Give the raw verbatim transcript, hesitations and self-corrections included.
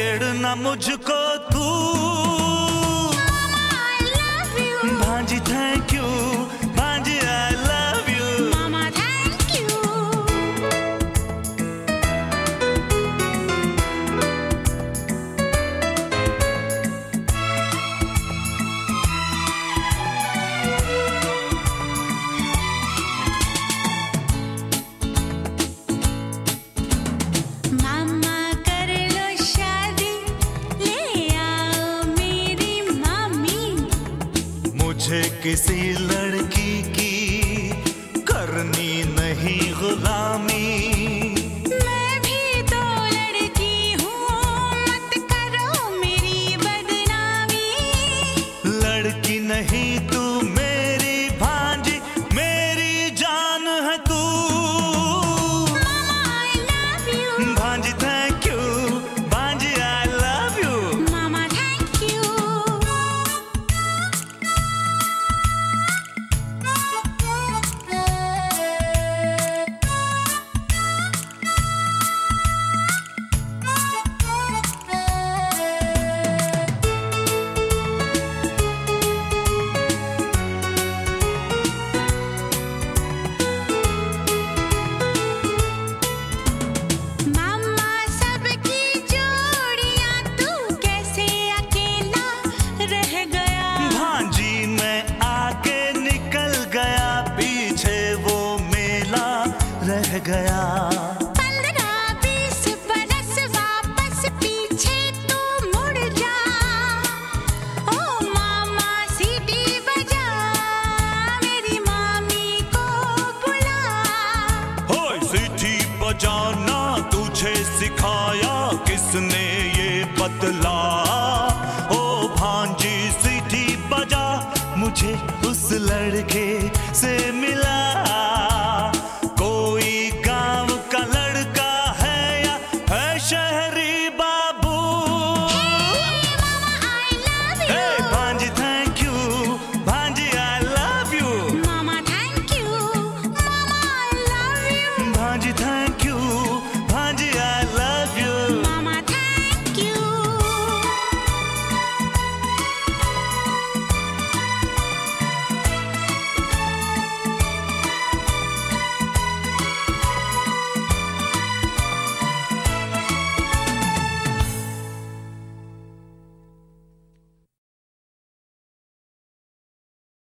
छेड़ना मुझको तू। I love you. भांजी थैंक यू, भांजी I love you. Mama, thank you. Mama, कर लो शादी, ले आओ मेरी मामी। मुझे किसी लड़की की करनी नहीं गुलामी। मैं भी तो लड़की हूँ, मत करो मेरी बदनामी। लड़की नहीं तू मेरी भांजी, मेरी जान है तू। Mama, I love you. भांजी थैंक यू, भांजी I love you. Mama, thank you. मामा सबकी जोड़ियां, तू कैसे अकेला रह गया। भांजी मैं आगे निकल गया, पीछे वो मेला रह गया। पंद्रह बीस बरस वापस पीछे तू मुड़ जा। ओ मामा सीटी बजा, मेरी मामी को बुला। होय सीटी बजाना तुझे सिखाया किसने ये बतला।